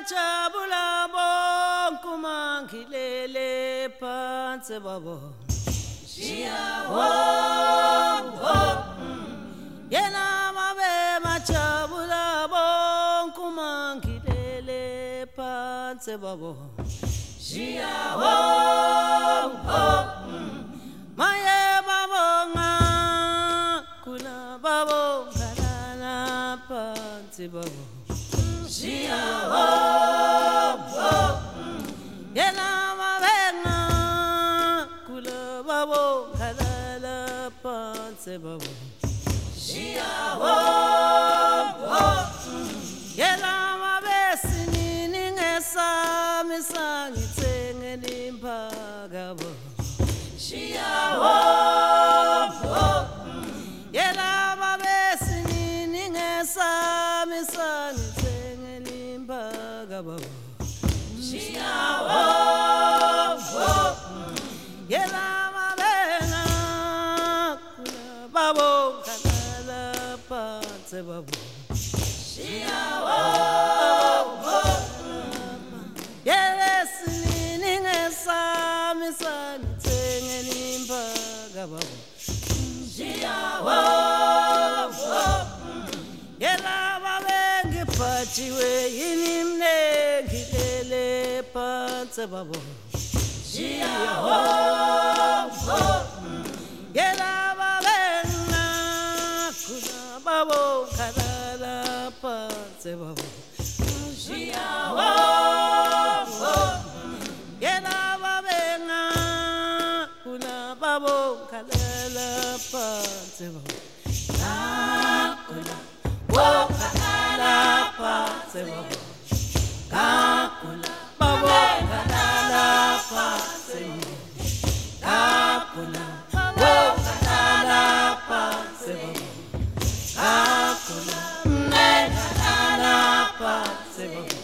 bajabula bonke umangilele phansi babo yena mabe bajabula bonke umangilele phansi babo maye babonga kula babonga la phansi babo yena mabenga kula babonga la phansi babo yena mabesinini ngesami sangithengela imphakabo yena mabesinini ngesami sangithengela imphakabo yena mabenga kula babonga la phansi babo yesinini ngesami sangithengela imphakabo yena babengiphathiwe yini mnengilele phansi babo yena babenga kula babonga la phansi babo yena babenga kula babonga la phansi babo kakula bonga la phansi babo kakula babonga la phansi kakula bonga la phansi babo kakula la phansi babo